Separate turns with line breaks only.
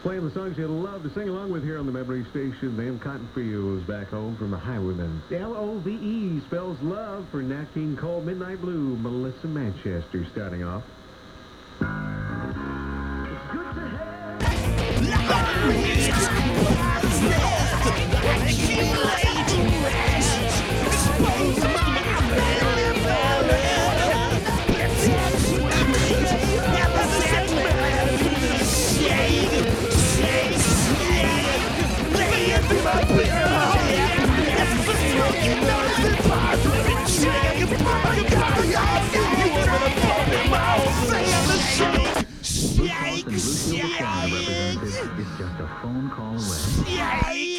Playing the songs you love to sing along with here on the Memory Station. Them Cotton Fields back home from the Highwaymen. L-O-V-E spells love for Nat King Cole. Midnight Blue, Melissa Manchester starting off. It's good to
Shake, shake.
It's just a phone call away.